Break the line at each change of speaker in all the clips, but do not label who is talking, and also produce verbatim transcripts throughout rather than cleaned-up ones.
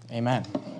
Amen.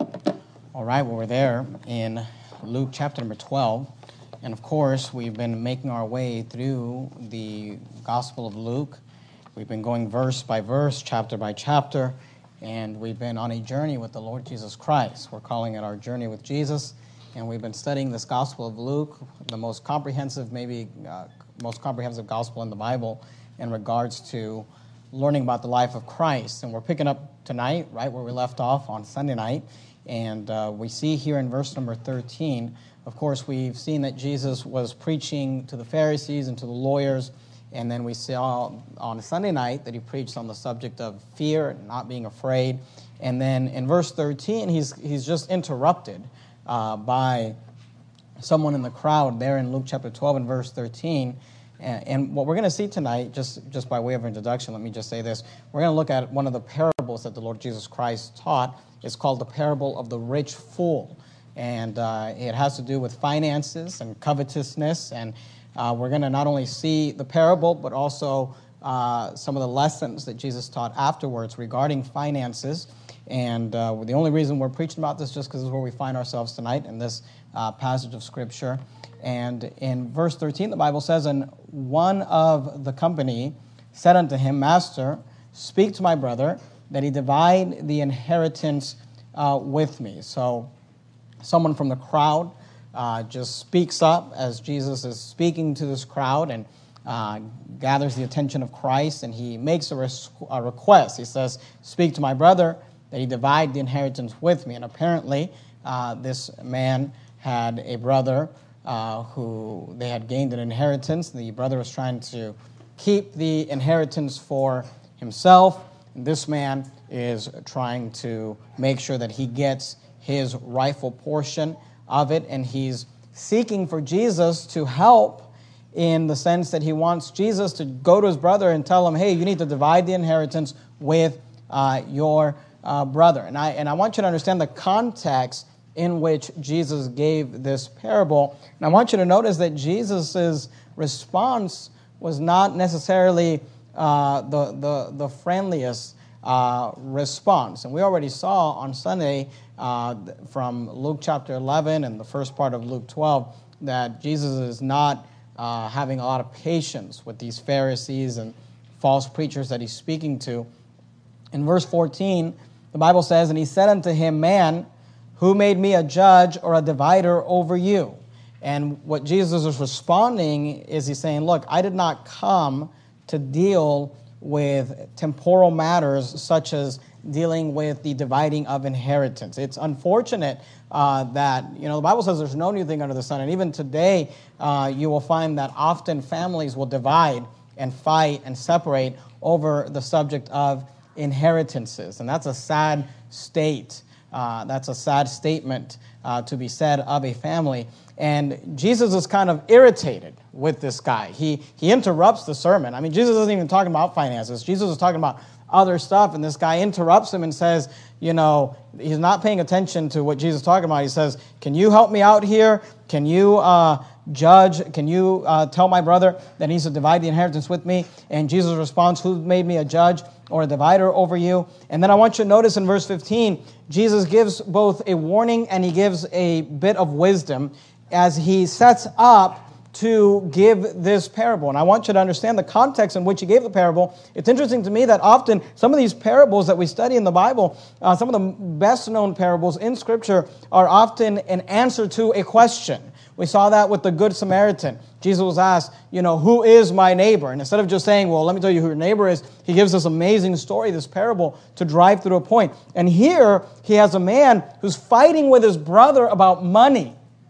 All right, well, we're there in Luke chapter number twelve. And of course, we've been making our way through the Gospel of Luke. We've been going verse by verse, chapter by chapter, and we've been on a journey with the Lord Jesus Christ. We're calling it our journey with Jesus, and we've been studying this Gospel of Luke, the most comprehensive, maybe uh, most comprehensive gospel in the Bible in regards to learning about the life of Christ. And we're picking up tonight, right where we left off on Sunday night, and uh, we see here in verse number thirteen, of course, we've seen that Jesus was preaching to the Pharisees and to the lawyers, and then we saw on Sunday night that he preached on the subject of fear and not being afraid. And then in verse thirteen, he's he's just interrupted uh, by someone in the crowd there in Luke chapter twelve and verse thirteen. And, and what we're going to see tonight, just, just by way of introduction, let me just say this. We're going to look at one of the parables that the Lord Jesus Christ taught. It's called the parable of the rich fool. And uh, it has to do with finances and covetousness. And uh, we're going to not only see the parable, but also uh, some of the lessons that Jesus taught afterwards regarding finances. And uh, the only reason we're preaching about this is just because this is where we find ourselves tonight in this uh, passage of Scripture. And in verse thirteen, the Bible says, "And one of the company said unto him, Master, speak to my brother, that he divide the inheritance uh, with me." So someone from the crowd uh, just speaks up as Jesus is speaking to this crowd and uh, gathers the attention of Christ, and he makes a, res- a request. He says, "Speak to my brother, that he divide the inheritance with me." And apparently, uh, this man had a brother uh, who they had gained an inheritance. The brother was trying to keep the inheritance for himself. And this man is trying to make sure that he gets his rightful portion of it, and he's seeking for Jesus to help in the sense that he wants Jesus to go to his brother and tell him, hey, you need to divide the inheritance with uh, your uh, brother. And I and I want you to understand the context in which Jesus gave this parable. And I want you to notice that Jesus' response was not necessarily uh, the, the, the friendliest uh, response. And we already saw on Sunday uh, from Luke chapter eleven and the first part of Luke twelve that Jesus is not uh, having a lot of patience with these Pharisees and false preachers that he's speaking to. In verse fourteen, the Bible says, "And he said unto him, Man, who made me a judge or a divider over you?" And what Jesus is responding is he's saying, look, I did not come to deal with temporal matters such as dealing with the dividing of inheritance. It's unfortunate uh, that, you know, the Bible says there's no new thing under the sun. And even today, uh, you will find that often families will divide and fight and separate over the subject of inheritances. And that's a sad state. Uh, that's a sad statement uh, to be said of a family. And Jesus is kind of irritated with this guy. He he interrupts the sermon. I mean, Jesus isn't even talking about finances. Jesus is talking about other stuff, and this guy interrupts him and says, you know, he's not paying attention to what Jesus is talking about. He says, can you help me out here? Can you uh, judge? Can you uh, tell my brother that he needs to divide the inheritance with me? And Jesus responds, who made me a judge or a divider over you? And then I want you to notice in verse fifteen, Jesus gives both a warning and he gives a bit of wisdom as he sets up to give this parable. And I want you to understand the context in which he gave the parable. It's interesting to me that often some of these parables that we study in the Bible, uh, some of the best-known parables in Scripture are often an answer to a question. We saw that with the Good Samaritan. Jesus was asked, you know, who is my neighbor? And instead of just saying, well, let me tell you who your neighbor is, he gives this amazing story, this parable, to drive through a point. And here, he has a man who's fighting with his brother about money.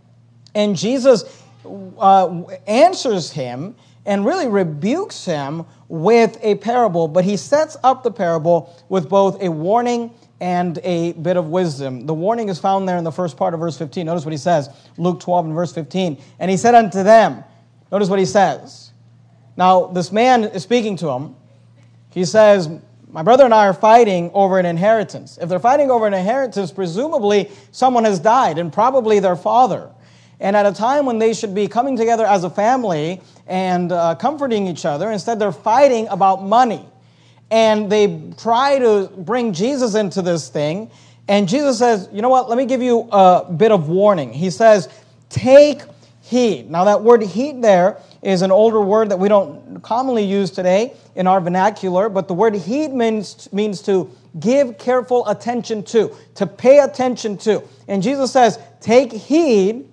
And Jesus uh, answers him and really rebukes him with a parable, but he sets up the parable with both a warning and a bit of wisdom. The warning is found there in the first part of verse fifteen. Notice what he says, Luke twelve and verse fifteen. And he said unto them, notice what he says. Now, this man is speaking to him. He says, my brother and I are fighting over an inheritance. If they're fighting over an inheritance, presumably someone has died, and probably their father. And at a time when they should be coming together as a family and uh, comforting each other, instead they're fighting about money. And they try to bring Jesus into this thing, And Jesus says, you know what, let me give you a bit of warning. He says, take heed. Now that word heed there is an older word that we don't commonly use today in our vernacular, but the word heed means, means to give careful attention to, to pay attention to. And Jesus says, take heed.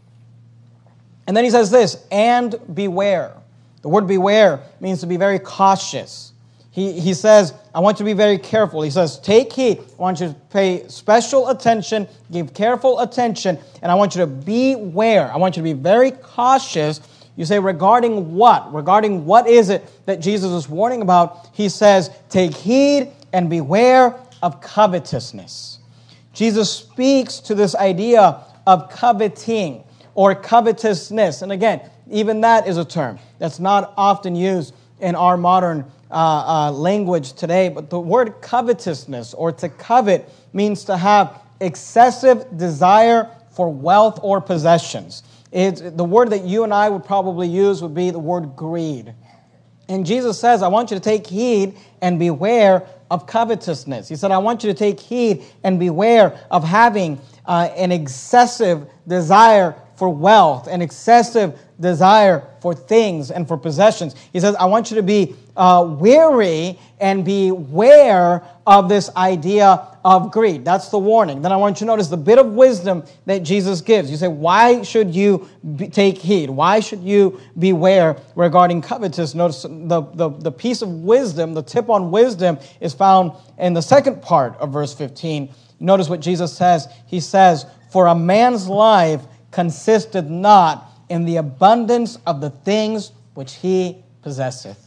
And then he says this, and beware. The word beware means to be very cautious. He, he says, I want you to be very careful. He says, take heed. I want you to pay special attention, give careful attention, and I want you to beware. I want you to be very cautious. You say, regarding what? Regarding what is it that Jesus is warning about? He says, take heed and beware of covetousness. Jesus speaks to this idea of coveting or covetousness. And again, even that is a term that's not often used in our modern uh, uh, language today. But the word covetousness or to covet means to have excessive desire for wealth or possessions. It's, the word that you and I would probably use would be the word greed. And Jesus says, I want you to take heed and beware of covetousness. He said, I want you to take heed and beware of having uh, an excessive desire for wealth, an excessive desire for things and for possessions. He says, I want you to be uh, wary and beware of this idea of greed. That's the warning. Then I want you to notice the bit of wisdom that Jesus gives. You say, why should you be, take heed? Why should you beware regarding covetous? Notice the, the, the piece of wisdom, the tip on wisdom is found in the second part of verse fifteen. Notice what Jesus says. He says, for a man's life consisteth not in the abundance of the things which he possesseth.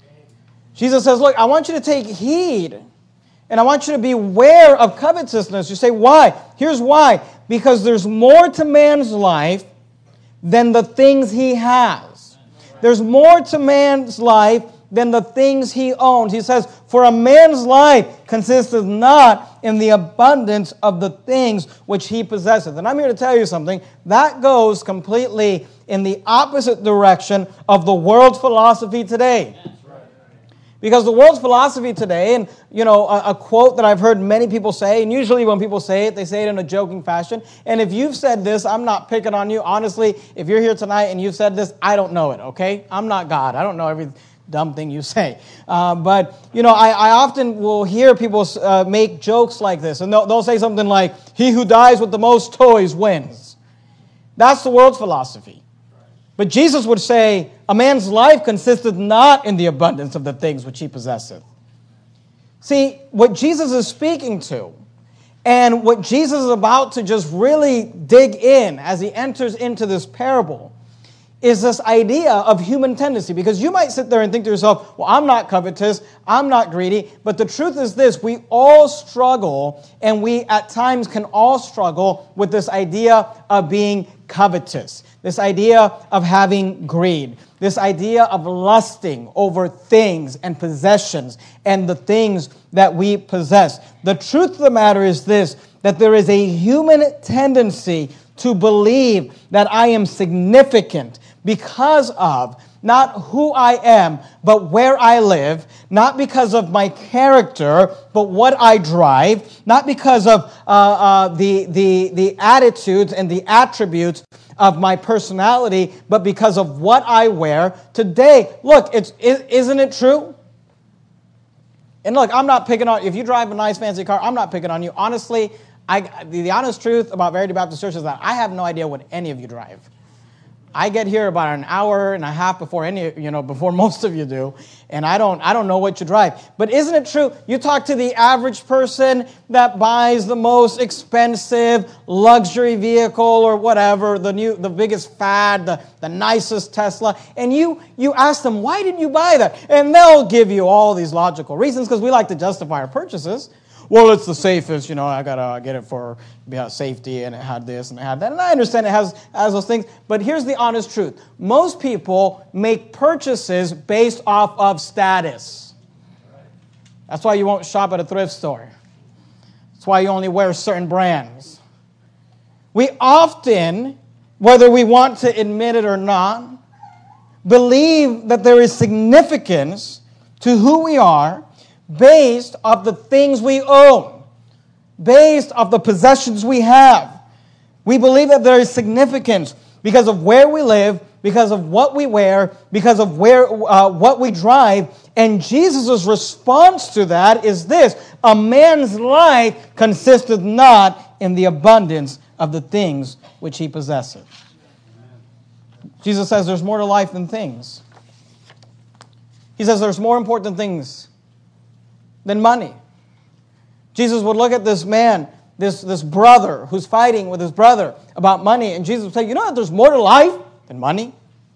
Jesus says, look, I want you to take heed, and I want you to be aware of covetousness. You say, why? Here's why. Because there's more to man's life than the things he has. There's more to man's life than the things he owns. He says, for a man's life consisteth not in the abundance of the things which he possesseth. And I'm here to tell you something. That goes completely in the opposite direction of the world's philosophy today. Because the world's philosophy today, and you know, a, a quote that I've heard many people say, and usually when people say it, they say it in a joking fashion. And if you've said this, I'm not picking on you. Honestly, if you're here tonight and you've said this, I don't know it, okay? I'm not God. I don't know every dumb thing you say. Uh, but, you know, I, I often will hear people uh, make jokes like this. And they'll, they'll say something like, he who dies with the most toys wins. That's the world's philosophy. But Jesus would say, a man's life consisteth not in the abundance of the things which he possesseth. See, what Jesus is speaking to, and what Jesus is about to just really dig in as he enters into this parable, is this idea of human tendency. Because you might sit there and think to yourself, well, I'm not covetous, I'm not greedy. But the truth is this, we all struggle, and we at times can all struggle with this idea of being covetous. This idea of having greed. This idea of lusting over things and possessions and the things that we possess. The truth of the matter is this, that there is a human tendency to believe that I am significant because of not who I am, but where I live, not because of my character, but what I drive, not because of uh, uh, the, the, the attitudes and the attributes of my personality, but because of what I wear today. Look, it's, isn't it true? And look, I'm not picking on, if you drive a nice fancy car, I'm not picking on you. Honestly, I, the, the honest truth about Verity Baptist Church is that I have no idea what any of you drive. I get here about an hour and a half before any, you know, before most of you do, and I don't, I don't know what you drive. But isn't it true? You talk to the average person that buys the most expensive luxury vehicle or whatever, the new, the biggest fad, the, the nicest Tesla, and you, you ask them, why did you buy that? And they'll give you all these logical reasons because we like to justify our purchases. Well, it's the safest, you know, I got to get it for safety, and it had this and it had that. And I understand it has, has those things, but here's the honest truth. Most people make purchases based off of status. That's why you won't shop at a thrift store. That's why you only wear certain brands. We often, whether we want to admit it or not, believe that there is significance to who we are based off the things we own, based off the possessions we have. We believe that there is significance because of where we live, because of what we wear, because of where uh, what we drive. And Jesus' response to that is this: a man's life consisteth not in the abundance of the things which he possesses. Jesus says there's more to life than things. He says there's more important things than money. Jesus would look at this man, this, this brother who's fighting with his brother about money, and Jesus would say, you know that there's more to life than money?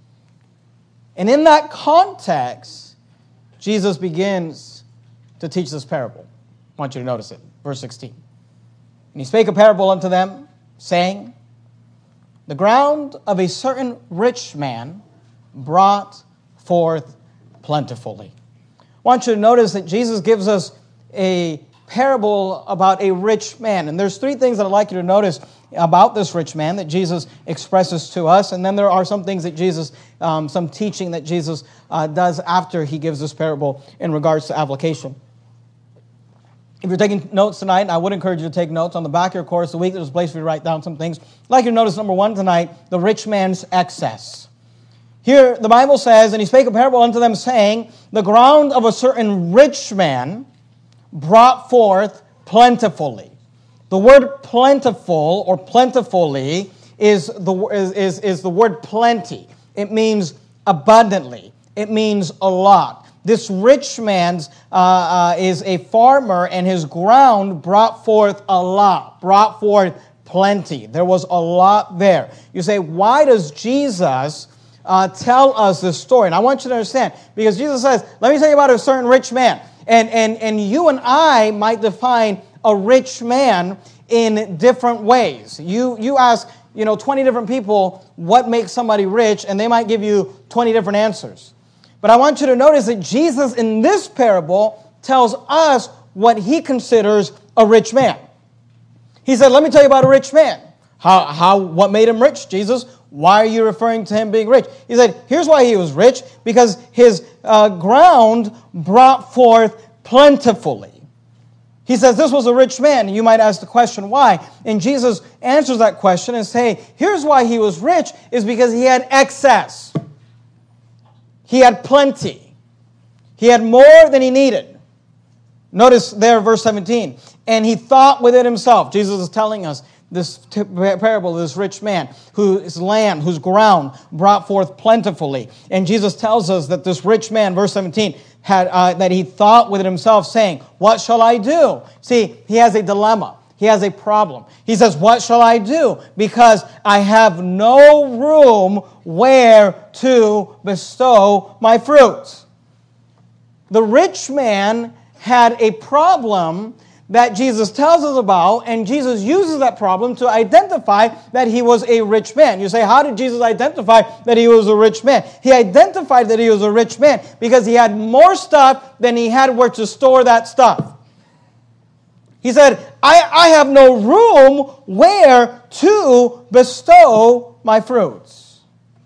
And in that context, Jesus begins to teach this parable. I want you to notice it. Verse sixteen. And he spake a parable unto them, saying, the ground of a certain rich man brought forth plentifully. I want you to notice that Jesus gives us a parable about a rich man. And there's three things that I'd like you to notice about this rich man that Jesus expresses to us. And then there are some things that Jesus, um, some teaching that Jesus uh, does after he gives this parable in regards to application. If you're taking notes tonight, and I would encourage you to take notes, on the back of your course a week, there's a place for you to write down some things. I'd like you to notice, number one tonight, the rich man's excess. Here, the Bible says, and he spake a parable unto them, saying, the ground of a certain rich man brought forth plentifully. The word plentiful or plentifully is the, is, is, is the word plenty. It means abundantly. It means a lot. This rich man uh, uh, is a farmer, and his ground brought forth a lot, brought forth plenty. There was a lot there. You say, why does Jesus uh, tell us this story? And I want you to understand, because Jesus says, let me tell you about a certain rich man. And, and, and you and I might define a rich man in different ways. You, you ask, you know, twenty different people what makes somebody rich, and they might give you twenty different answers. But I want you to notice that Jesus in this parable tells us what he considers a rich man. He said, let me tell you about a rich man. How, how, what made him rich, Jesus? Why are you referring to him being rich? He said, here's why he was rich, because his uh, ground brought forth plentifully. He says this was a rich man. You might ask the question, why? And Jesus answers that question and say, here's why he was rich, is because he had excess. He had plenty. He had more than he needed. Notice there, verse seventeen. And he thought within himself. Jesus is telling us this t- parable of this rich man whose land, whose ground brought forth plentifully. And Jesus tells us that this rich man, verse seventeen, had uh, that he thought within himself, saying, what shall I do? See, he has a dilemma. He has a problem. He says, what shall I do? Because I have no room where to bestow my fruits. The rich man had a problem that Jesus tells us about, and Jesus uses that problem to identify that he was a rich man. You say, how did Jesus identify that he was a rich man? He identified that he was a rich man because he had more stuff than he had where to store that stuff. He said, I, I have no room where to bestow my fruits.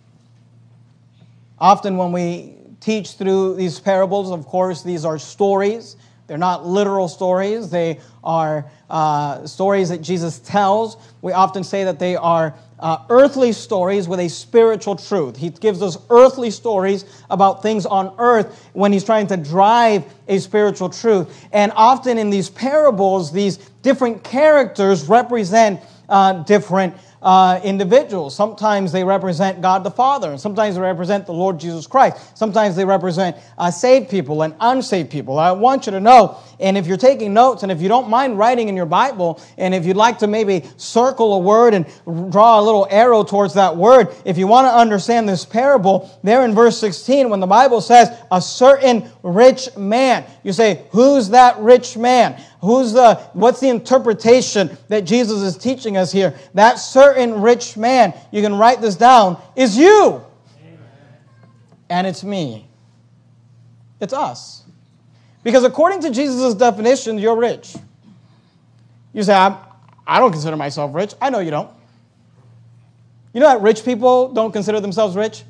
Often when we teach through these parables, of course, these are stories. They're not literal stories. They are uh, stories that Jesus tells. We often say that they are uh, earthly stories with a spiritual truth. He gives us earthly stories about things on earth when he's trying to drive a spiritual truth. And often in these parables, these different characters represent uh, different Uh, individuals. Sometimes they represent God the Father, and sometimes they represent the Lord Jesus Christ. Sometimes they represent uh, saved people and unsaved people. I want you to know, and if you're taking notes, and if you don't mind writing in your Bible, and if you'd like to maybe circle a word and draw a little arrow towards that word, if you want to understand this parable, there in verse sixteen, when the Bible says, a certain rich man, you say, who's that rich man? Who's the, what's the interpretation that Jesus is teaching us here? That certain rich man, you can write this down, is you. Amen. And it's me. It's us. Because according to Jesus' definition, you're rich. You say, I'm, I don't consider myself rich. I know you don't. You know that rich people don't consider themselves rich?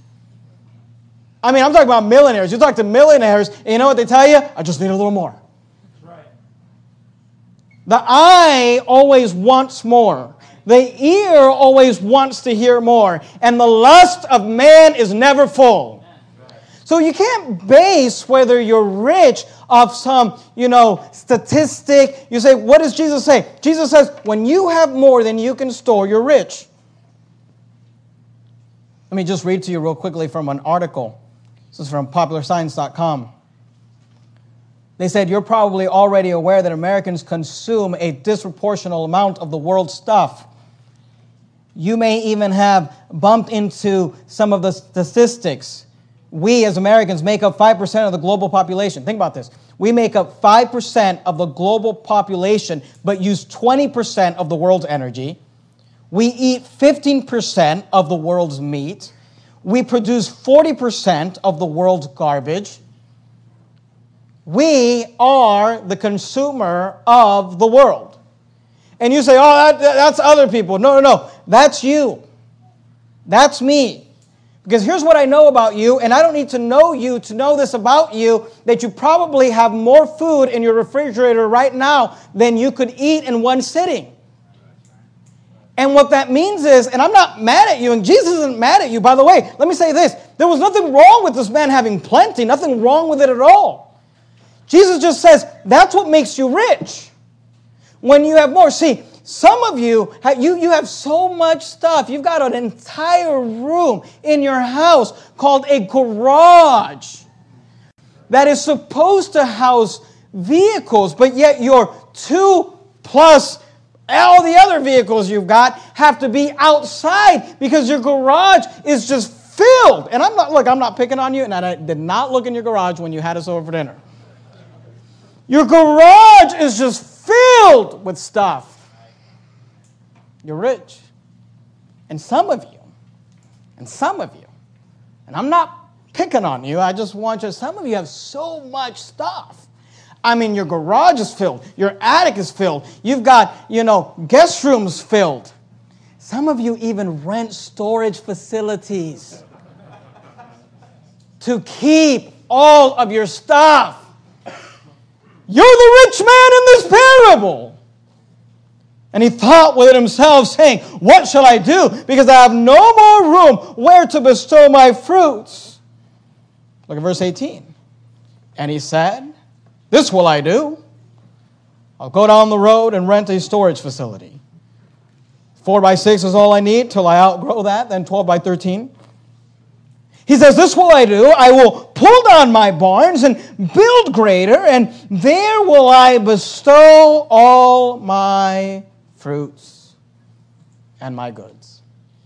I mean, I'm talking about millionaires. You talk to millionaires, and you know what they tell you? I just need a little more. The eye always wants more. The ear always wants to hear more. And the lust of man is never full. So you can't base whether you're rich off some, you know, statistic. You say, what does Jesus say? Jesus says, when you have more than you can store, you're rich. Let me just read to you real quickly from an article. This is from popular science dot com. They said, you're probably already aware that Americans consume a disproportionate amount of the world's stuff. You may even have bumped into some of the statistics. We as Americans make up five percent of the global population. Think about this. We make up five percent of the global population, but use twenty percent of the world's energy. We eat fifteen percent of the world's meat. We produce forty percent of the world's garbage. We are the consumer of the world. And you say, oh, that, that's other people. No, no, no. That's you. That's me. Because here's what I know about you, and I don't need to know you to know this about you, that you probably have more food in your refrigerator right now than you could eat in one sitting. And what that means is, and I'm not mad at you, and Jesus isn't mad at you. By the way, let me say this. There was nothing wrong with this man having plenty, nothing wrong with it at all. Jesus just says, that's what makes you rich. When you have more. See, some of you, you, you have so much stuff. You've got an entire room in your house called a garage that is supposed to house vehicles, but yet your two plus all the other vehicles you've got have to be outside because your garage is just filled. And I'm not, look, I'm not picking on you, and I did not look in your garage when you had us over for dinner. Your garage is just filled with stuff. You're rich. And some of you, and some of you, and I'm not picking on you, I just want you, some of you have so much stuff. I mean, your garage is filled. Your attic is filled. You've got, you know, guest rooms filled. Some of you even rent storage facilities to keep all of your stuff. You're the rich man in this parable. And he thought within himself, saying, what shall I do? Because I have no more room where to bestow my fruits. Look at verse eighteen. And he said, this will I do. I'll go down the road and rent a storage facility. Four by six is all I need till I outgrow that, then twelve by thirteen. He says, this will I do. I will pull down my barns and build greater, and there will I bestow all my fruits and my goods.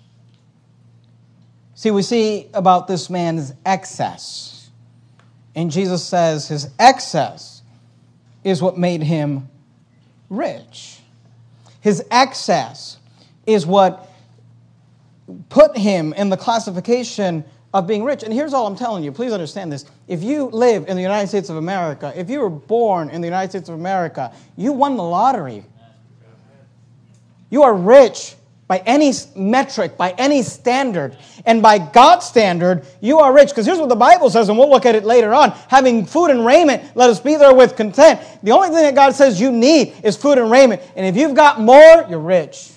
See, we see about this man's excess. And Jesus says his excess is what made him rich. His excess is what put him in the classification of being rich. And here's all I'm telling you. Please understand this. If you live in the United States of America, if you were born in the United States of America, you won the lottery. You are rich by any metric, by any standard. And by God's standard, you are rich. Because here's what the Bible says, and we'll look at it later on. Having food and raiment, let us be there with content. The only thing that God says you need is food and raiment. And if you've got more, you're rich.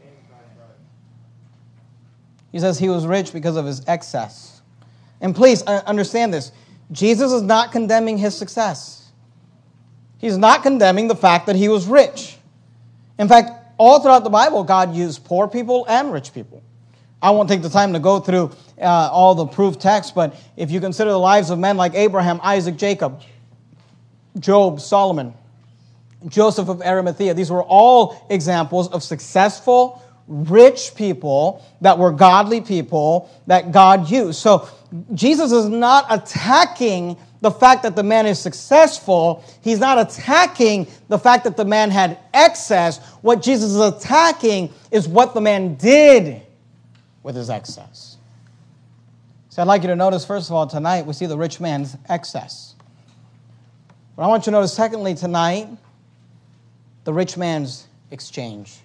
He says he was rich because of his excess. And please understand this. Jesus is not condemning his success. He's not condemning the fact that he was rich. In fact, all throughout the Bible, God used poor people and rich people. I won't take the time to go through uh, all the proof texts, but if you consider the lives of men like Abraham, Isaac, Jacob, Job, Solomon, Joseph of Arimathea, these were all examples of successful, rich people that were godly people that God used. So Jesus is not attacking the fact that the man is successful. He's not attacking the fact that the man had excess. What Jesus is attacking is what the man did with his excess. So I'd like you to notice, first of all, tonight we see the rich man's excess. But I want you to notice, secondly, tonight, the rich man's exchange.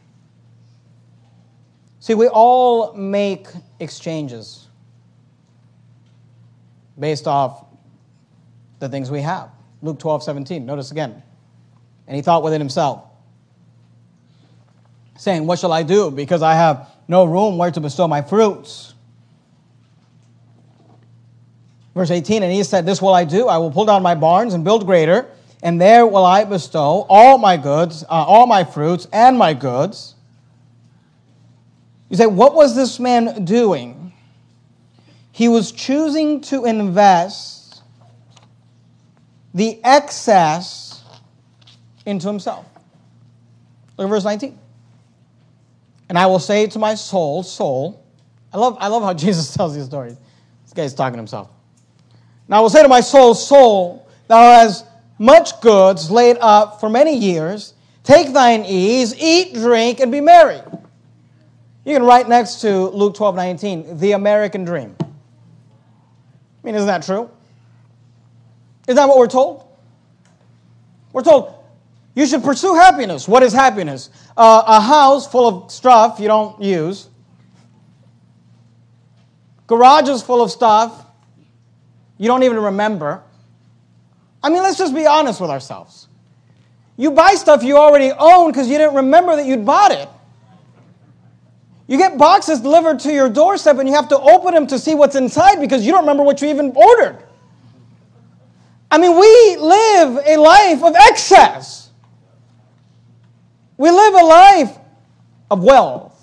See, we all make exchanges based off the things we have. Luke twelve seventeen, notice again. And he thought within himself, saying, what shall I do? Because I have no room where to bestow my fruits. Verse eighteen, and he said, this will I do. I will pull down my barns and build greater, and there will I bestow all my goods, uh, all my fruits and my goods. You say, what was this man doing? He was choosing to invest the excess into himself. Look at verse nineteen. And I will say to my soul, soul, I love, I love how Jesus tells these stories. This guy's talking to himself. And I will say to my soul, soul, thou hast much goods laid up for many years. Take thine ease, eat, drink, and be merry. You can write next to Luke twelve nineteen, the American dream. I mean, isn't that true? Isn't that what we're told? We're told, you should pursue happiness. What is happiness? Uh, a house full of stuff you don't use. Garages full of stuff you don't even remember. I mean, let's just be honest with ourselves. You buy stuff you already own because you didn't remember that you'd bought it. You get boxes delivered to your doorstep and you have to open them to see what's inside because you don't remember what you even ordered. I mean, we live a life of excess. We live a life of wealth.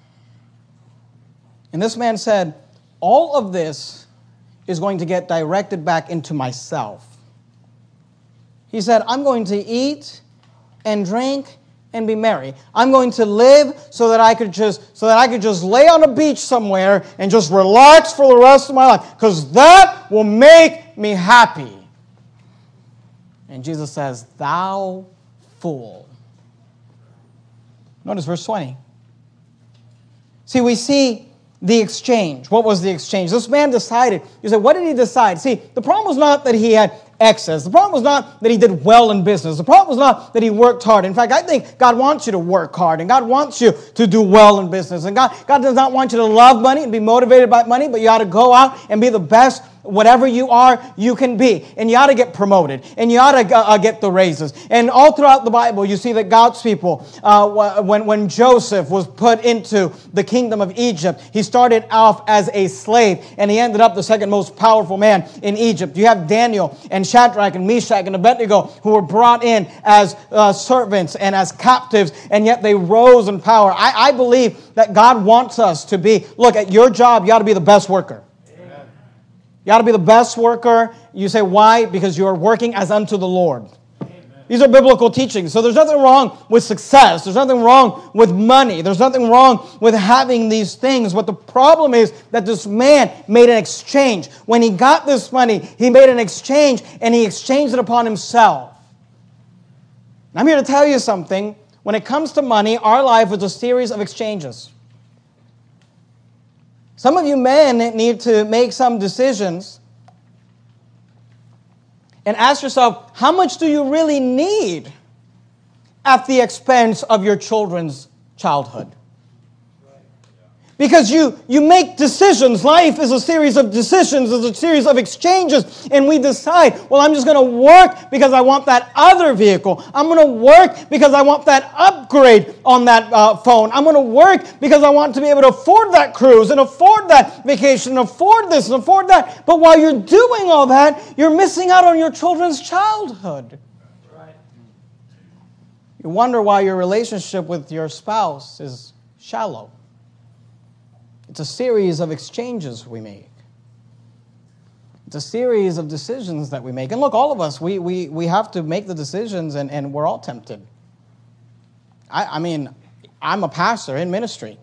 And this man said, all of this is going to get directed back into myself. He said, I'm going to eat and drink and be merry. I'm going to live so that I could just so that I could just lay on a beach somewhere and just relax for the rest of my life, because that will make me happy. And Jesus says, thou fool. Notice verse twenty. See, we see the exchange. What was the exchange? This man decided. You say, what did he decide? See, the problem was not that he had excess. The problem was not that he did well in business. The problem was not that he worked hard. In fact, I think God wants you to work hard, and God wants you to do well in business. And God, God does not want you to love money and be motivated by money, but you ought to go out and be the best. Whatever you are, you can be. And you ought to get promoted. And you ought to uh, get the raises. And all throughout the Bible, you see that God's people, uh, when, when Joseph was put into the kingdom of Egypt, he started off as a slave. And he ended up the second most powerful man in Egypt. You have Daniel and Shadrach and Meshach and Abednego who were brought in as uh, servants and as captives. And yet they rose in power. I, I believe that God wants us to be, look, at your job, you ought to be the best worker. You ought to be the best worker. You say, why? Because you are working as unto the Lord. Amen. These are biblical teachings. So there's nothing wrong with success. There's nothing wrong with money. There's nothing wrong with having these things. But the problem is that this man made an exchange. When he got this money, he made an exchange, and he exchanged it upon himself. And I'm here to tell you something. When it comes to money, our life is a series of exchanges. Some of you men need to make some decisions and ask yourself, how much do you really need at the expense of your children's childhood? Because you, you make decisions. Life is a series of decisions. It's a series of exchanges. And we decide, well, I'm just going to work because I want that other vehicle. I'm going to work because I want that upgrade on that uh, phone. I'm going to work because I want to be able to afford that cruise and afford that vacation and afford this and afford that. But while you're doing all that, you're missing out on your children's childhood. Right. You wonder why your relationship with your spouse is shallow. It's a series of exchanges we make. It's a series of decisions that we make. And look, all of us, we we we have to make the decisions, and, and we're all tempted. I, I mean, I'm a pastor in ministry.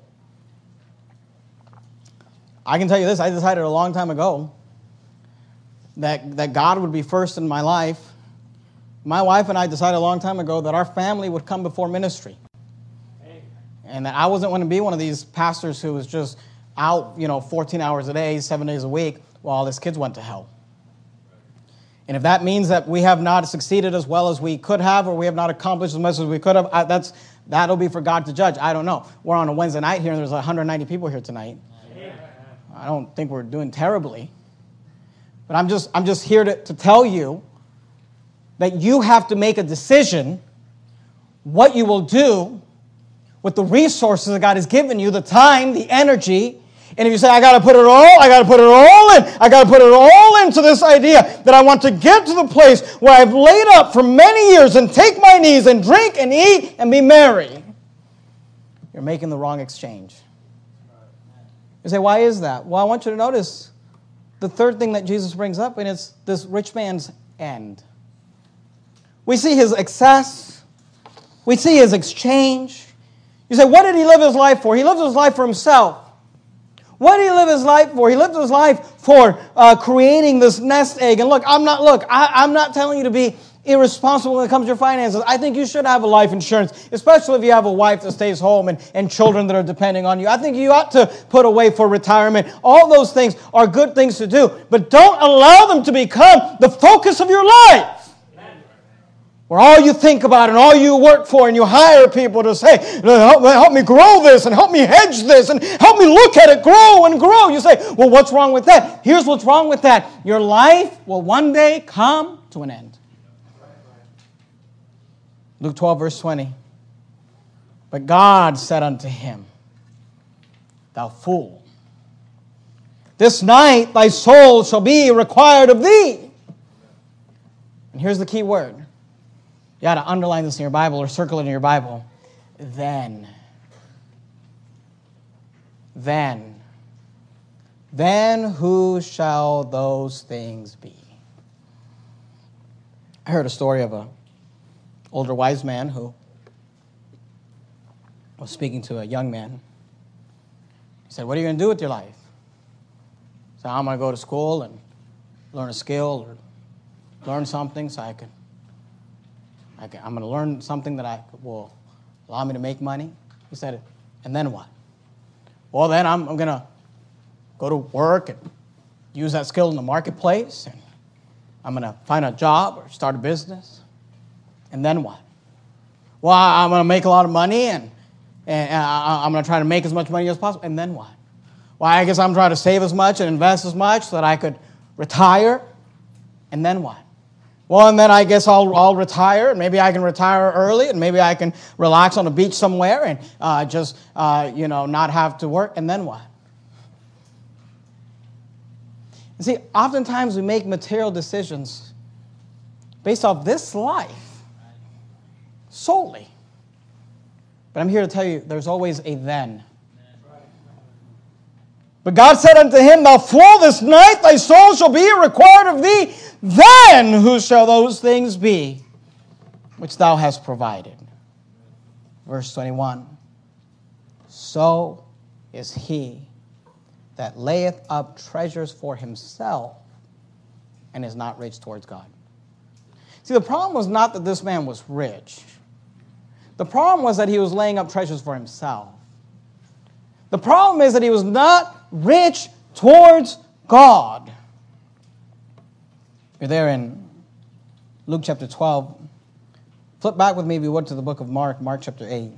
I can tell you this, I decided a long time ago that, that God would be first in my life. My wife and I decided a long time ago that our family would come before ministry. And that I wasn't going to be one of these pastors who was just out, you know, fourteen hours a day, seven days a week, while his kids went to hell. And if that means that we have not succeeded as well as we could have, or we have not accomplished as much as we could have, I, that's that'll be for God to judge. I don't know. We're on a Wednesday night here, and there's one hundred ninety people here tonight. I don't think we're doing terribly. But I'm just I'm just here to, to tell you that you have to make a decision what you will do with the resources that God has given you, the time, the energy. And if you say, I got to put it all, I got to put it all in, I got to put it all into this idea that I want to get to the place where I've laid up for many years and take my knees and drink and eat and be merry, you're making the wrong exchange. You say, why is that? Well, I want you to notice the third thing that Jesus brings up, and it's this rich man's end. We see his excess. We see his exchange. You say, what did he live his life for? He lived his life for himself. What did he live his life for? He lived his life for uh, creating this nest egg. And look, I'm not, look, I, I'm not telling you to be irresponsible when it comes to your finances. I think you should have a life insurance, especially if you have a wife that stays home and, and children that are depending on you. I think you ought to put away for retirement. All those things are good things to do, but don't allow them to become the focus of your life. Where all you think about and all you work for, and you hire people to say, help, help me grow this and help me hedge this and help me look at it grow and grow. You say, well, what's wrong with that? Here's what's wrong with that. Your life will one day come to an end. Luke twelve, verse twenty. But God said unto him, thou fool, this night thy soul shall be required of thee. And here's the key word. You got to underline this in your Bible or circle it in your Bible. Then. Then. Then who shall those things be? I heard a story of an older wise man who was speaking to a young man. He said, what are you going to do with your life? He said, I'm going to go to school and learn a skill or learn something so I can I'm going to learn something that I will allow me to make money. He said, and then what? Well, then I'm, I'm going to go to work and use that skill in the marketplace. And I'm going to find a job or start a business. And then what? Well, I'm going to make a lot of money and, and I'm going to try to make as much money as possible. And then what? Well, I guess I'm trying to save as much and invest as much so that I could retire. And then what? Well, and then I guess I'll, I'll retire, and maybe I can retire early, and maybe I can relax on the beach somewhere and uh, just, uh, you know, not have to work. And then what? You see, oftentimes we make material decisions based off this life solely. But I'm here to tell you, there's always a then. But God said unto him, thou fool, this night thy soul shall be required of thee. Then who shall those things be which thou hast provided? Verse twenty-one. So is he that layeth up treasures for himself and is not rich towards God. See, the problem was not that this man was rich. The problem was that he was laying up treasures for himself. The problem is that he was not rich towards God. You're there in Luke chapter twelve. Flip back with me, if you would, to the book of Mark, Mark chapter eight.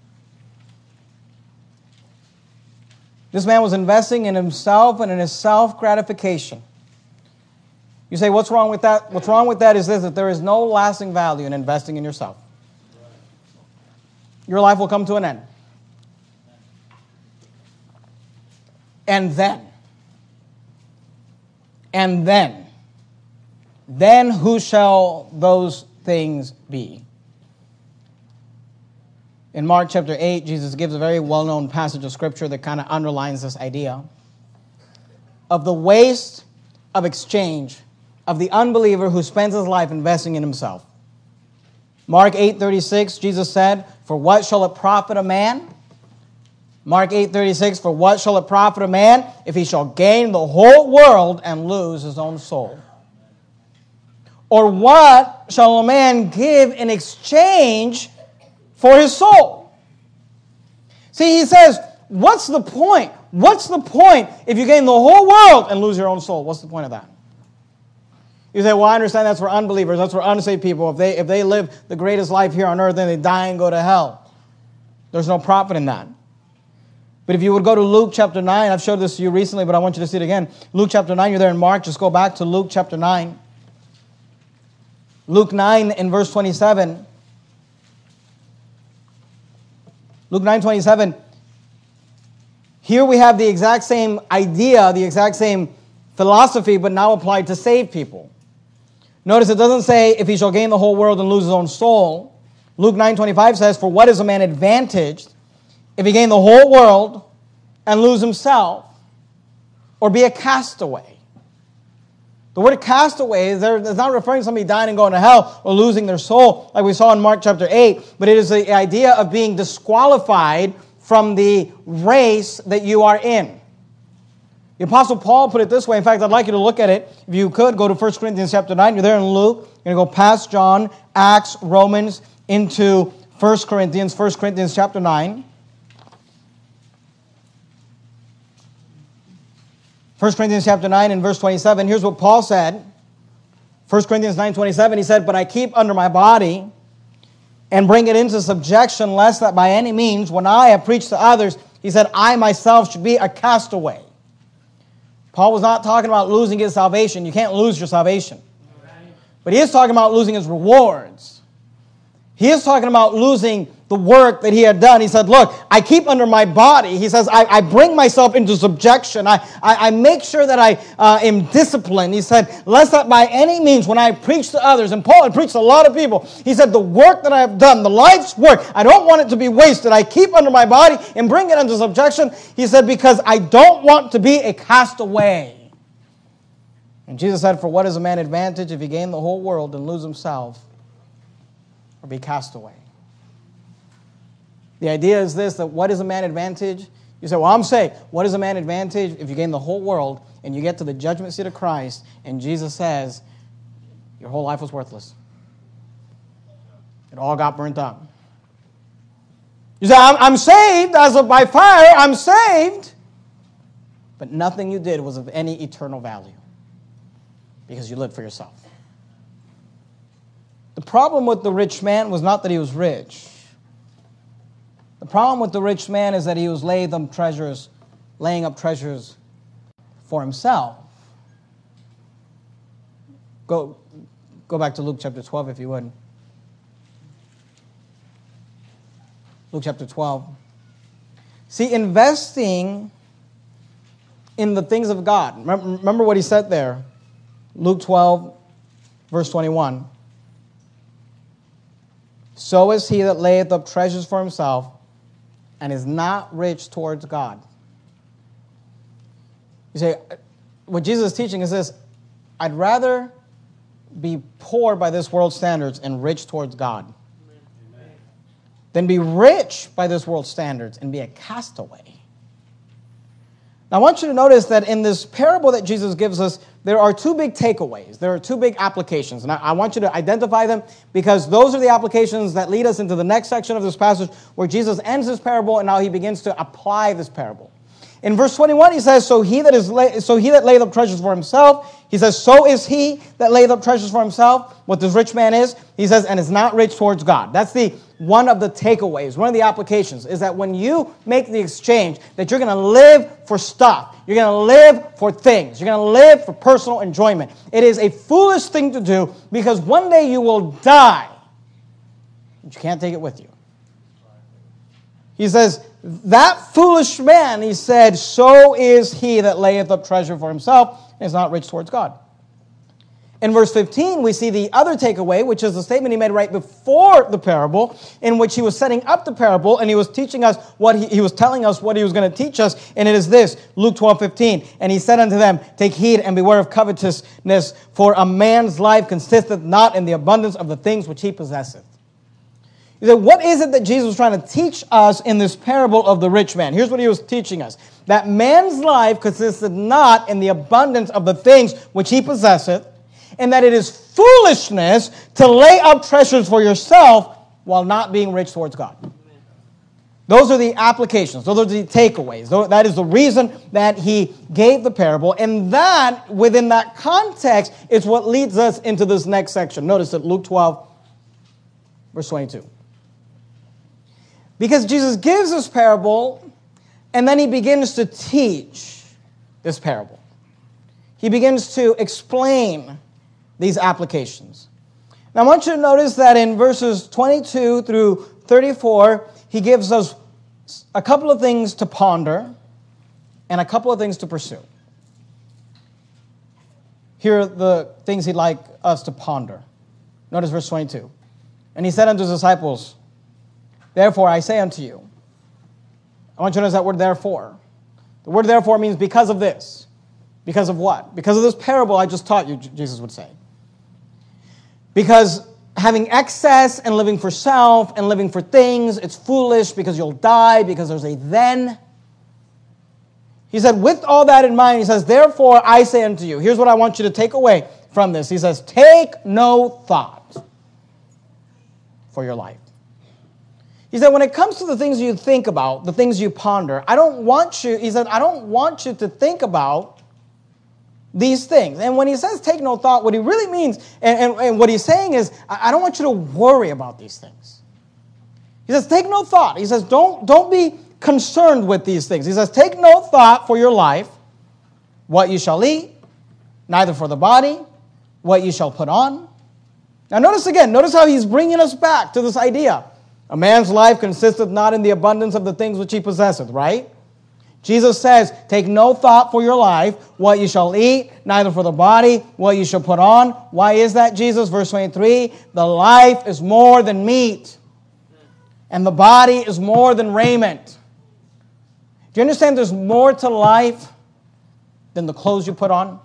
This man was investing in himself and in his self-gratification. You say, what's wrong with that? What's wrong with that is this, that there is no lasting value in investing in yourself. Your life will come to an end. And then, and then, then who shall those things be? In Mark chapter eight, Jesus gives a very well-known passage of Scripture that kind of underlines this idea of the waste of exchange of the unbeliever who spends his life investing in himself. Mark eight thirty-six, Jesus said, for what shall it profit a man? Mark eight thirty-six, for what shall it profit a man if he shall gain the whole world and lose his own soul? Or what shall a man give in exchange for his soul? See, he says, what's the point? What's the point if you gain the whole world and lose your own soul? What's the point of that? You say, well, I understand that's for unbelievers. That's for unsaved people. If they, if they live the greatest life here on earth, then they die and go to hell. There's no profit in that. But if you would go to Luke chapter nine, I've showed this to you recently, but I want you to see it again. Luke chapter nine, you're there in Mark. Just go back to Luke chapter nine. Luke nine in verse twenty-seven.
Luke nine twenty-seven, here we have the exact same idea, the exact same philosophy, but now applied to save people. Notice it doesn't say, if he shall gain the whole world and lose his own soul. Luke nine twenty-five says, for what is a man advantaged if he gain the whole world and lose himself, or be a castaway? The word castaway is not referring to somebody dying and going to hell or losing their soul, like we saw in Mark chapter eight, but it is the idea of being disqualified from the race that you are in. The Apostle Paul put it this way. In fact, I'd like you to look at it. If you could, go to First Corinthians chapter nine. You're there in Luke. You're going to go past John, Acts, Romans, into First Corinthians, First Corinthians chapter nine. First Corinthians chapter nine and verse twenty-seven. Here's what Paul said. First Corinthians nine twenty-seven, he said, but I keep under my body and bring it into subjection, lest that by any means, when I have preached to others, he said, I myself should be a castaway. Paul was not talking about losing his salvation. You can't lose your salvation. But he is talking about losing his rewards. He is talking about losing the work that he had done. He said, look, I keep under my body. He says, I, I bring myself into subjection. I, I, I make sure that I uh, am disciplined. He said, lest that by any means, when I preach to others, and Paul had preached to a lot of people, he said, the work that I have done, the life's work, I don't want it to be wasted. I keep under my body and bring it into subjection. He said, because I don't want to be a castaway. And Jesus said, for what is a man advantage if he gain the whole world and lose himself, or be cast away? The idea is this, that what is a man advantage? You say, well, I'm saying, what is a man advantage if you gain the whole world and you get to the judgment seat of Christ and Jesus says, your whole life was worthless. It all got burnt up. You say, I'm, I'm saved as of by fire, I'm saved. But nothing you did was of any eternal value because you lived for yourself. The problem with the rich man was not that he was rich. The problem with the rich man is that he was laying up treasures, laying up treasures for himself. Go, go back to Luke chapter twelve, if you would. Luke chapter twelve. See, investing in the things of God. Remember what he said there. Luke twelve, verse twenty-one. So is he that layeth up treasures for himself and is not rich towards God. You say, what Jesus is teaching is this, I'd rather be poor by this world's standards and rich towards God Amen. Than be rich by this world's standards and be a castaway. Now, I want you to notice that in this parable that Jesus gives us, there are two big takeaways. There are two big applications. And I, I want you to identify them because those are the applications that lead us into the next section of this passage where Jesus ends this parable and now he begins to apply this parable. In verse twenty-one, he says, so he that is lay, so he that layeth up treasures for himself, he says, so is he that layeth up treasures for himself. What this rich man is, he says, and is not rich towards God. That's the one of the takeaways, one of the applications, is that when you make the exchange, that you're going to live for stuff. You're going to live for things. You're going to live for personal enjoyment. It is a foolish thing to do because one day you will die. But you can't take it with you. He says, that foolish man, he said, so is he that layeth up treasure for himself and is not rich towards God. In verse fifteen, we see the other takeaway, which is the statement he made right before the parable, in which he was setting up the parable, and he was teaching us what he, he was telling us what he was going to teach us, and it is this, Luke twelve fifteen. And he said unto them, take heed and beware of covetousness, for a man's life consisteth not in the abundance of the things which he possesseth. You say, what is it that Jesus was trying to teach us in this parable of the rich man? Here's what he was teaching us. That man's life consisted not in the abundance of the things which he possesseth, and that it is foolishness to lay up treasures for yourself while not being rich towards God. Amen. Those are the applications. Those are the takeaways. That is the reason that he gave the parable. And that, within that context, is what leads us into this next section. Notice that Luke twelve, verse twenty-two. Because Jesus gives this parable, and then he begins to teach this parable. He begins to explain these applications. Now I want you to notice that in verses twenty-two through thirty-four, he gives us a couple of things to ponder and a couple of things to pursue. Here are the things he'd like us to ponder. Notice verse twenty-two. And he said unto his disciples, therefore I say unto you. I want you to notice that word therefore. The word therefore means because of this. Because of what? Because of this parable I just taught you, Jesus would say. Because having excess and living for self and living for things, it's foolish because you'll die, because there's a then. He said, with all that in mind, he says, therefore I say unto you. Here's what I want you to take away from this. He says, take no thought for your life. He said, when it comes to the things you think about, the things you ponder, I don't want you, he said, I don't want you to think about these things. And when he says take no thought, what he really means, and, and, and what he's saying is, I, I don't want you to worry about these things. He says, take no thought. He says, don't, don't be concerned with these things. He says, take no thought for your life, what you shall eat, neither for the body, what you shall put on. Now notice again, notice how he's bringing us back to this idea. A man's life consisteth not in the abundance of the things which he possesseth, right? Jesus says, take no thought for your life, what you shall eat, neither for the body, what you shall put on. Why is that, Jesus? Verse twenty-three, the life is more than meat, and the body is more than raiment. Do you understand there's more to life than the clothes you put on?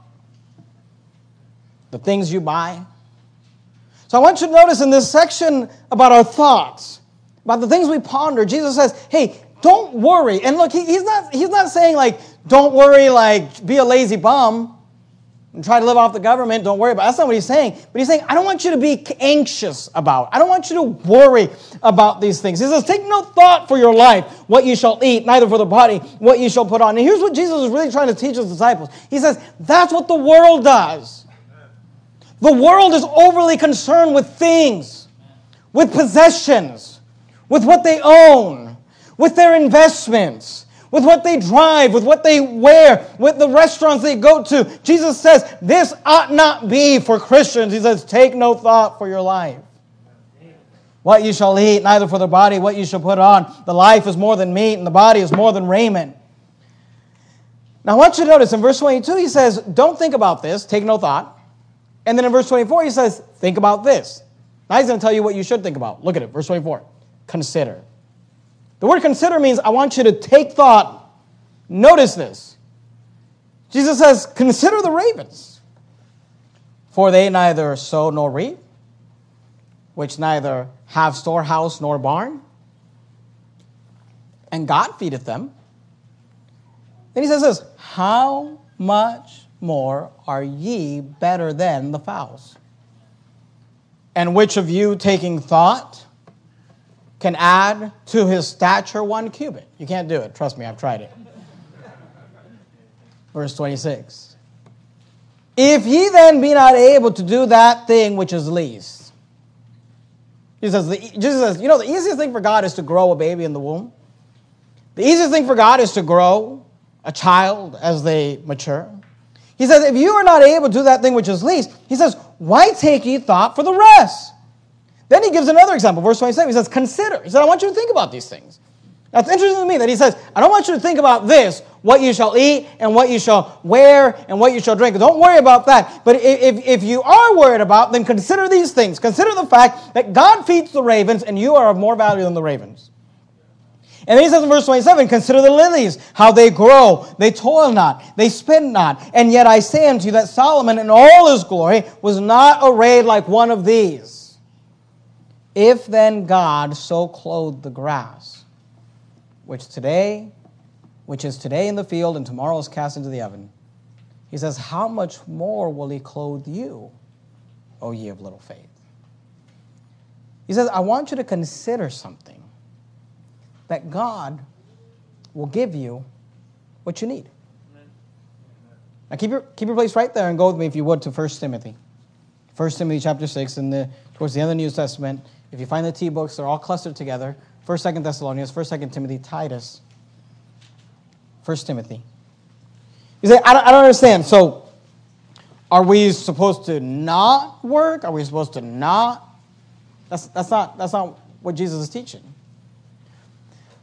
The things you buy? So I want you to notice in this section about our thoughts, about the things we ponder, Jesus says, hey, don't worry. And look, he, he's not he's not saying like, don't worry, like, be a lazy bum and try to live off the government. Don't worry about it. That's not what he's saying. But he's saying, I don't want you to be anxious about. I don't want you to worry about these things. He says, take no thought for your life, what you shall eat, neither for the body, what you shall put on. And here's what Jesus is really trying to teach his disciples. He says, that's what the world does. The world is overly concerned with things, with possessions, with what they own, with their investments, with what they drive, with what they wear, with the restaurants they go to. Jesus says, this ought not be for Christians. He says, take no thought for your life. What you shall eat, neither for the body, what you shall put on. The life is more than meat, and the body is more than raiment. Now I want you to notice in verse twenty-two, he says, don't think about this, take no thought. And then in verse twenty-four, he says, think about this. Now he's going to tell you what you should think about. Look at it, verse twenty-four. Consider. The word consider means I want you to take thought. Notice this. Jesus says, consider the ravens, for they neither sow nor reap, which neither have storehouse nor barn, and God feedeth them. Then he says this, how much more are ye better than the fowls? And which of you taking thought can add to his stature one cubit? You can't do it. Trust me, I've tried it. Verse twenty-six. If ye then be not able to do that thing which is least. He says, the, Jesus says, you know, the easiest thing for God is to grow a baby in the womb. The easiest thing for God is to grow a child as they mature. He says, if you are not able to do that thing which is least, he says, why take ye thought for the rest? Then he gives another example, verse twenty-seven. He says, consider. He said, I want you to think about these things. That's interesting to me that he says, I don't want you to think about this, what you shall eat and what you shall wear and what you shall drink. Don't worry about that. But if, if you are worried about, then consider these things. Consider the fact that God feeds the ravens and you are of more value than the ravens. And then he says in verse twenty-seven, consider the lilies, how they grow, they toil not, they spin not. And yet I say unto you that Solomon in all his glory was not arrayed like one of these. If then God so clothed the grass, which today, which is today in the field and tomorrow is cast into the oven, he says, how much more will he clothe you, O ye of little faith? He says, I want you to consider something. That God will give you what you need. Amen. Now keep your, keep your place right there and go with me, if you would, to First Timothy. First Timothy chapter six, in the, towards the end of the New Testament. If you find the T books, they're all clustered together. First, Second Thessalonians, First, Second Timothy, Titus. First Timothy. You say, I don't, I don't understand. So, are we supposed to not work? Are we supposed to not? That's, that's not, that's not what Jesus is teaching.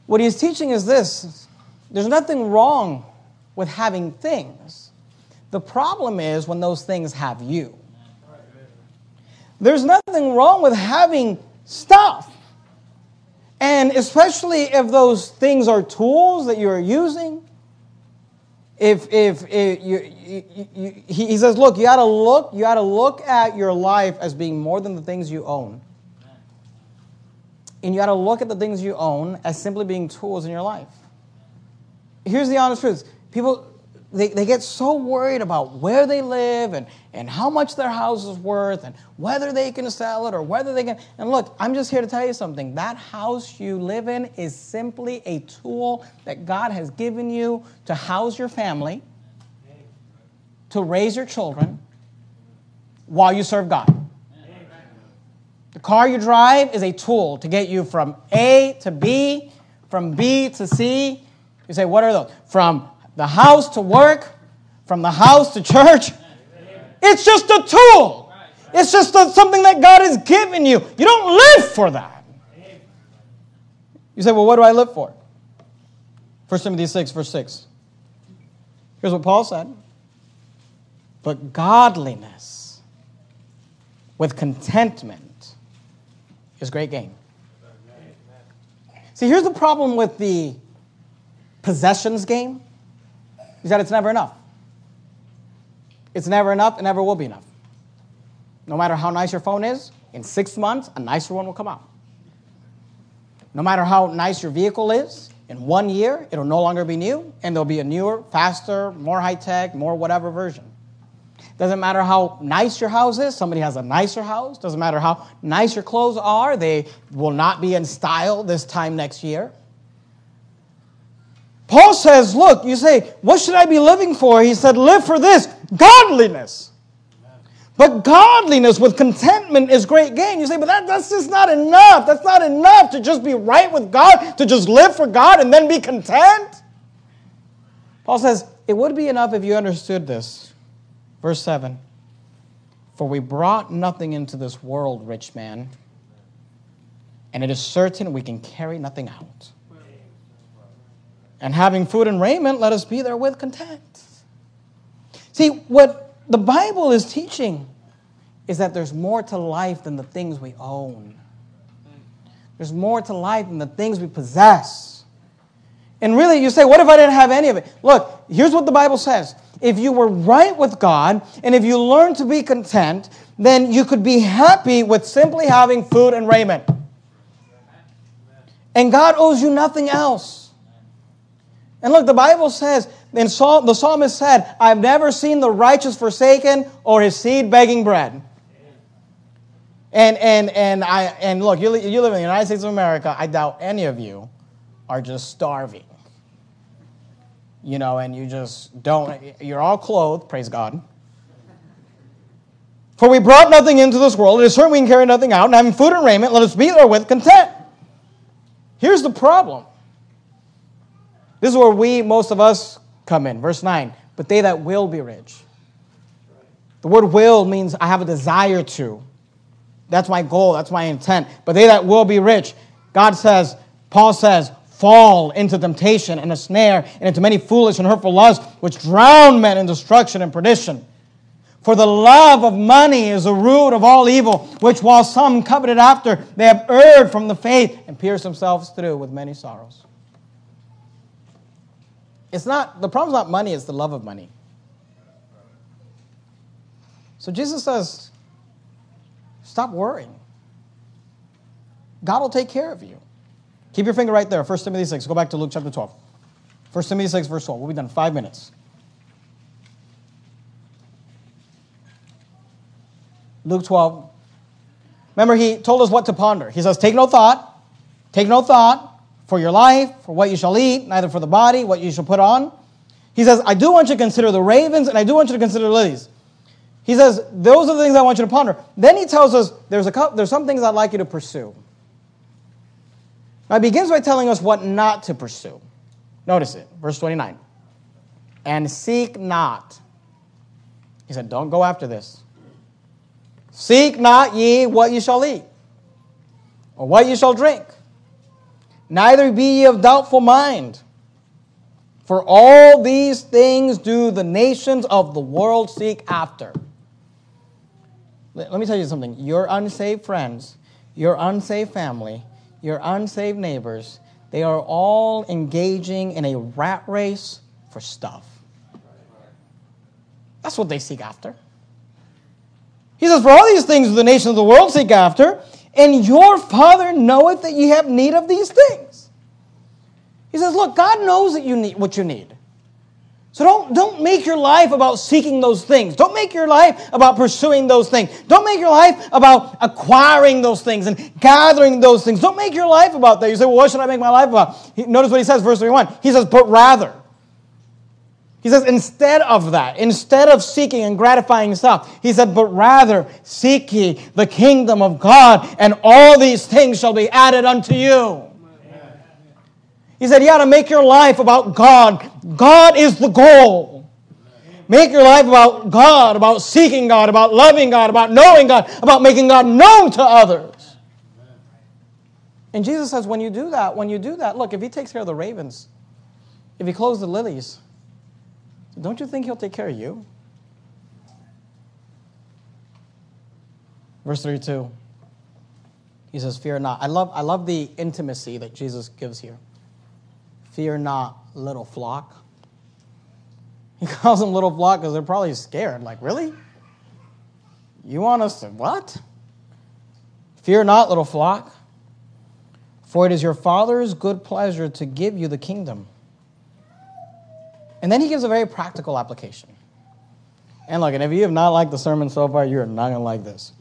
What he's teaching is this. There's nothing wrong with having things. The problem is when those things have you. There's nothing wrong with having stuff. And especially if those things are tools that you're using. If if, if you, you, you, he, he says, look, you got to look, you got to look at your life as being more than the things you own. And you got to look at the things you own as simply being tools in your life. Here's the honest truth. People, they, they get so worried about where they live and, and how much their house is worth and whether they can sell it or whether they can. And look, I'm just here to tell you something. That house you live in is simply a tool that God has given you to house your family, to raise your children while you serve God. The car you drive is a tool to get you from A to B, from B to C. You say, what are those? From the house to work, from the house to church. It's just a tool. It's just a, something that God has given you. You don't live for that. You say, well, what do I live for? First Timothy six, verse six. Here's what Paul said. But godliness with contentment is great gain. See, here's the problem with the possessions game, is that it's never enough. It's never enough, it never will be enough. No matter how nice your phone is, in six months, a nicer one will come out. No matter how nice your vehicle is, in one year, it'll no longer be new, and there'll be a newer, faster, more high-tech, more whatever version. Doesn't matter how nice your house is, somebody has a nicer house. Doesn't matter how nice your clothes are, they will not be in style this time next year. Paul says, look, you say, what should I be living for? He said, live for this, godliness. But godliness with contentment is great gain. You say, but that, that's just not enough. That's not enough to just be right with God, to just live for God and then be content. Paul says, it would be enough if you understood this. Verse seven, for we brought nothing into this world, rich man, and it is certain we can carry nothing out. And having food and raiment, let us be therewith content. See, what the Bible is teaching is that there's more to life than the things we own. There's more to life than the things we possess. And really, you say, what if I didn't have any of it? Look, here's what the Bible says. If you were right with God, and if you learn to be content, then you could be happy with simply having food and raiment. And God owes you nothing else. And look, the Bible says, and Psalm, the psalmist said, I've never seen the righteous forsaken or his seed begging bread. And and and I and look, you, you live in the United States of America. I doubt any of you are just starving. You know, and you just don't, you're all clothed, praise God. For we brought nothing into this world, it is certain we can carry nothing out, and having food and raiment, let us be therewith content. Here's the problem. This is where we, most of us, come in. Verse nine, but they that will be rich. The word will means I have a desire to. That's my goal, that's my intent. But they that will be rich, God says, Paul says, fall into temptation and a snare and into many foolish and hurtful lusts, which drown men in destruction and perdition. For the love of money is the root of all evil, which while some coveted after, they have erred from the faith and pierced themselves through with many sorrows. It's not, the problem's not money, it's the love of money. So Jesus says, stop worrying. God will take care of you. Keep your finger right there, First Timothy six. Go back to Luke chapter twelve. First Timothy six, verse twelve. We'll be done in five minutes. Luke twelve. Remember, he told us what to ponder. He says, take no thought. Take no thought for your life, for what you shall eat, neither for the body, what you shall put on. He says, I do want you to consider the ravens, and I do want you to consider the lilies. He says, those are the things I want you to ponder. Then he tells us, there's, a, there's some things I'd like you to pursue. Now, he begins by telling us what not to pursue. Notice it, verse twenty-nine. And seek not. He said, don't go after this. Seek not ye what ye shall eat, or what ye shall drink. Neither be ye of doubtful mind. For all these things do the nations of the world seek after. Let me tell you something. Your unsaved friends, your unsaved family, your unsaved neighbors, they are all engaging in a rat race for stuff. That's what they seek after. He says, for all these things the nations of the world seek after, and your Father knoweth that ye have need of these things. He says, look, God knows that you need what you need. So don't, don't make your life about seeking those things. Don't make your life about pursuing those things. Don't make your life about acquiring those things and gathering those things. Don't make your life about that. You say, well, what should I make my life about? He, notice what he says, verse thirty-one. He says, but rather. He says, instead of that, instead of seeking and gratifying stuff, he said, but rather seek ye the kingdom of God, and all these things shall be added unto you. He said, yeah, to make your life about God. God is the goal. Make your life about God, about seeking God, about loving God, about knowing God, about making God known to others. And Jesus says, when you do that, when you do that, look, if he takes care of the ravens, if he clothes the lilies, don't you think he'll take care of you? Verse thirty-two. He says, fear not. I love, I love the intimacy that Jesus gives here. Fear not, little flock. He calls them little flock because they're probably scared. Like, really? You want us to what? Fear not, little flock. For it is your Father's good pleasure to give you the kingdom. And then he gives a very practical application. And look, and if you have not liked the sermon so far, you're not going to like this.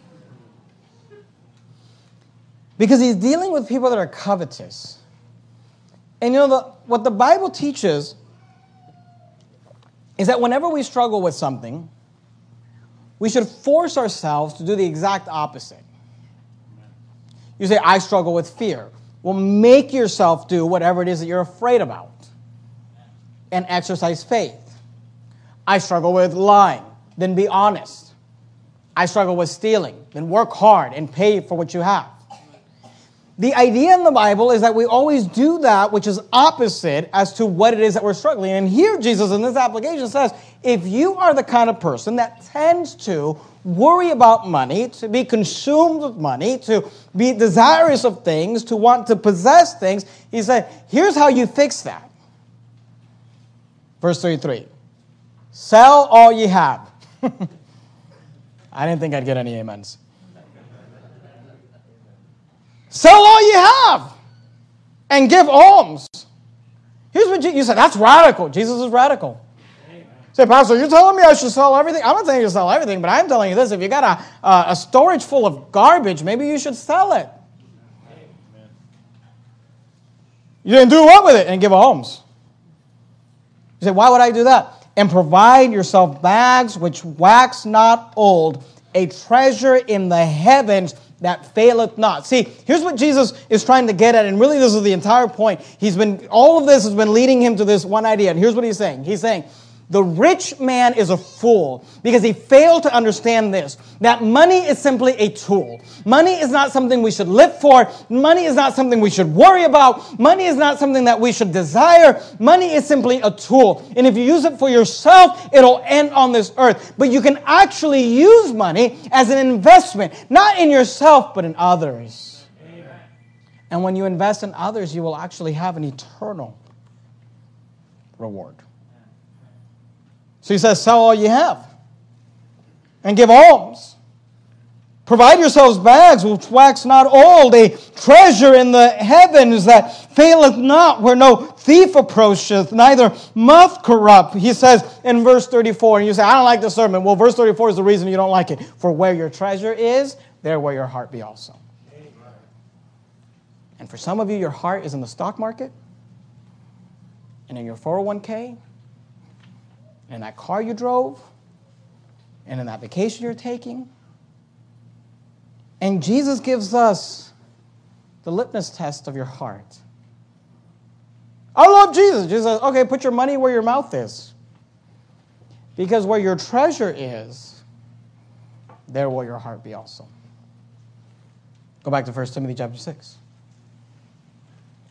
Because he's dealing with people that are covetous. And you know, the, what the Bible teaches is that whenever we struggle with something, we should force ourselves to do the exact opposite. You say, I struggle with fear. Well, make yourself do whatever it is that you're afraid about and exercise faith. I struggle with lying. Then be honest. I struggle with stealing. Then work hard and pay for what you have. The idea in the Bible is that we always do that which is opposite as to what it is that we're struggling. And here Jesus in this application says, if you are the kind of person that tends to worry about money, to be consumed with money, to be desirous of things, to want to possess things, he said, here's how you fix that. Verse thirty-three, sell all ye have. I didn't think I'd get any amens. Sell all you have and give alms. Here's what you, you said, that's radical. Jesus is radical. Amen. Say, Pastor, you're telling me I should sell everything? I'm not saying you should sell everything, but I'm telling you this. If you got a, a, a storage full of garbage, maybe you should sell it. Amen. You didn't do what with it? And give alms. You say, why would I do that? And provide yourself bags which wax not old, a treasure in the heavens that faileth not. See, here's what Jesus is trying to get at, and really this is the entire point. He's been, all of this has been leading him to this one idea, and here's what he's saying. He's saying, the rich man is a fool because he failed to understand this, that money is simply a tool. Money is not something we should live for. Money is not something we should worry about. Money is not something that we should desire. Money is simply a tool. And if you use it for yourself, it'll end on this earth. But you can actually use money as an investment, not in yourself, but in others. Amen. And when you invest in others, you will actually have an eternal reward. So he says, sell all you have and give alms. Provide yourselves bags which wax not old, a treasure in the heavens that faileth not, where no thief approacheth, neither moth corrupt. He says in verse thirty-four, and you say, I don't like the sermon. Well, verse thirty-four is the reason you don't like it. For where your treasure is, there will your heart be also. And for some of you, your heart is in the stock market and in your four oh one k, and in that car you drove, and in that vacation you're taking. And Jesus gives us the litmus test of your heart. I love Jesus. Jesus says, okay, put your money where your mouth is. Because where your treasure is, there will your heart be also. Go back to First Timothy chapter six.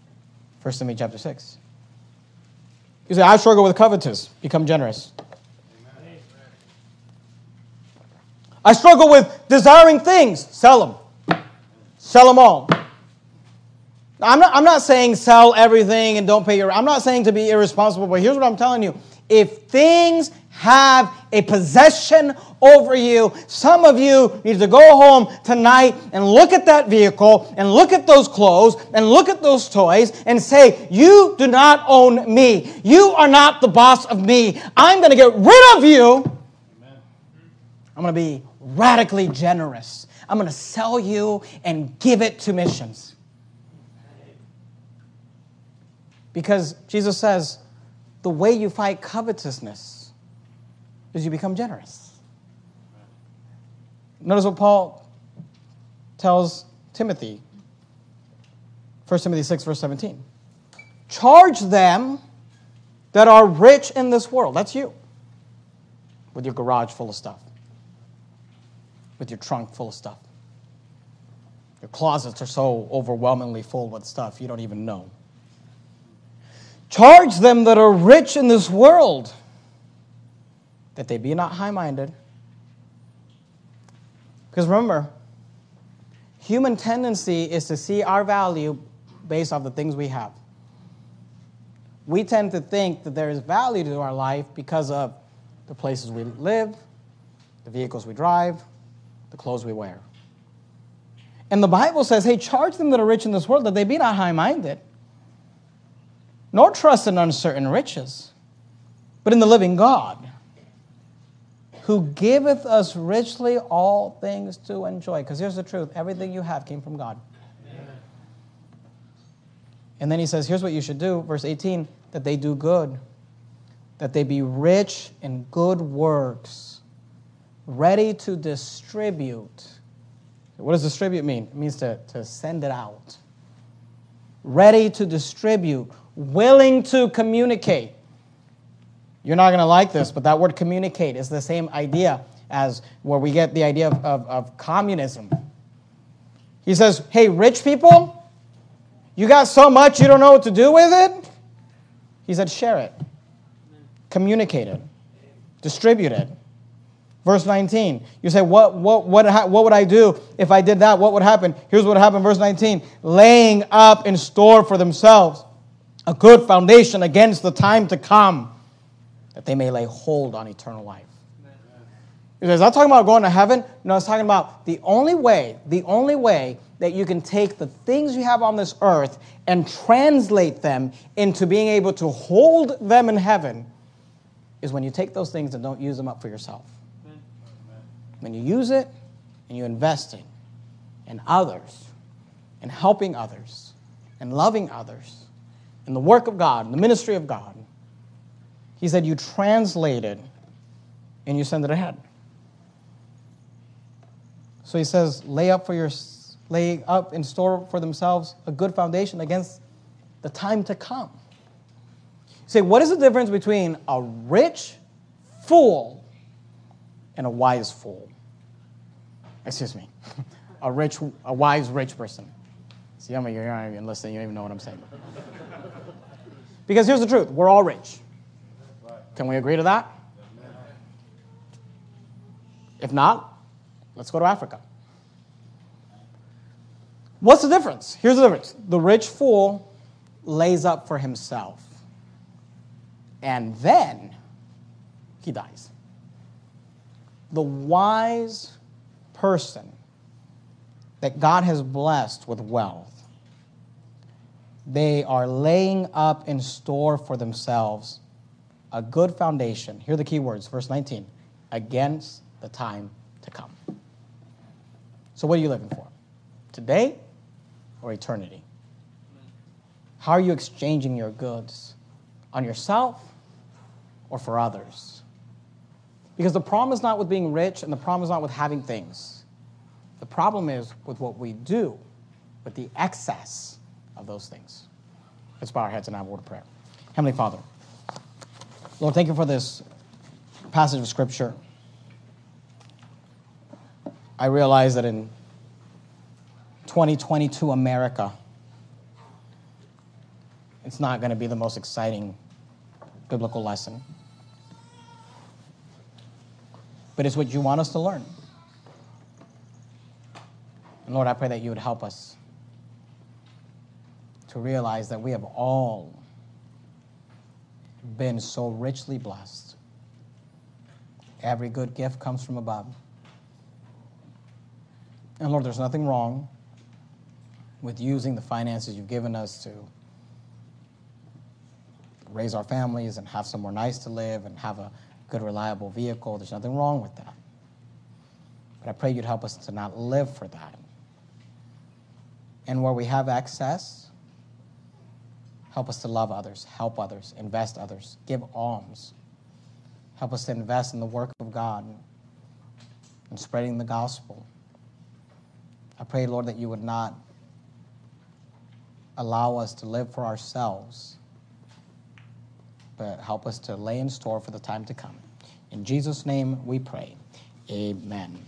First Timothy chapter six. You say, I struggle with covetous. Become generous. Amen. I struggle with desiring things. Sell them. Sell them all. I'm not, I'm not saying sell everything and don't pay your... I'm not saying to be irresponsible, but here's what I'm telling you. If things have a possession over you, some of you need to go home tonight and look at that vehicle and look at those clothes and look at those toys and say, you do not own me. You are not the boss of me. I'm going to get rid of you. Amen. I'm going to be radically generous. I'm going to sell you and give it to missions. Because Jesus says, the way you fight covetousness is you become generous. Notice what Paul tells Timothy. First Timothy six, verse seventeen. Charge them that are rich in this world. That's you. With your garage full of stuff. With your trunk full of stuff. Your closets are so overwhelmingly full with stuff you don't even know. Charge them that are rich in this world, that they be not high-minded. Because remember, human tendency is to see our value based off the things we have. We tend to think that there is value to our life because of the places we live, the vehicles we drive, the clothes we wear. And the Bible says, hey, charge them that are rich in this world, that they be not high-minded, nor trust in uncertain riches, but in the living God, who giveth us richly all things to enjoy. Because here's the truth. Everything you have came from God. Amen. And then he says, here's what you should do. Verse eighteen, that they do good, that they be rich in good works, ready to distribute. What does distribute mean? It means to, to send it out. Ready to distribute, willing to communicate. You're not going to like this, but that word communicate is the same idea as where we get the idea of, of, of communism. He says, hey, rich people, you got so much you don't know what to do with it? He said, share it. Communicate it. Distribute it. Verse nineteen, you say, what, what, what, what would I do if I did that? What would happen? Here's what happened, verse nineteen. Laying up in store for themselves a good foundation against the time to come, that they may lay hold on eternal life. He says, I'm talking about going to heaven. No, it's talking about the only way, the only way that you can take the things you have on this earth and translate them into being able to hold them in heaven is when you take those things and don't use them up for yourself. Amen. When you use it and you invest in, in others, in helping others, and loving others, in the work of God, in the ministry of God, he said you translate it and you send it ahead. So he says, lay up for your, lay up in store for themselves a good foundation against the time to come. You say, what is the difference between a rich fool and a wise fool? Excuse me, a rich, a wise rich person. See, I mean, you're not even listening. You don't even know what I'm saying. Because here's the truth: we're all rich. Can we agree to that? If not, let's go to Africa. What's the difference? Here's the difference. The rich fool lays up for himself. And then he dies. The wise person that God has blessed with wealth, they are laying up in store for themselves a good foundation. Here are the key words, verse nineteen. Against the time to come. So what are you living for? Today or eternity? How are you exchanging your goods? On yourself or for others? Because the problem is not with being rich and the problem is not with having things. The problem is with what we do with the excess of those things. Let's bow our heads and have a word of prayer. Heavenly Father, Lord, thank you for this passage of Scripture. I realize that in twenty twenty-two America, it's not going to be the most exciting biblical lesson. But it's what you want us to learn. And Lord, I pray that you would help us to realize that we have all been so richly blessed. Every good gift comes from above. And Lord, there's nothing wrong with using the finances you've given us to raise our families and have somewhere nice to live and have a good, reliable vehicle. There's nothing wrong with that. But I pray you'd help us to not live for that. And where we have excess, help us to love others, help others, invest others, give alms. Help us to invest in the work of God and spreading the gospel. I pray, Lord, that you would not allow us to live for ourselves, but help us to lay in store for the time to come. In Jesus' name we pray. Amen.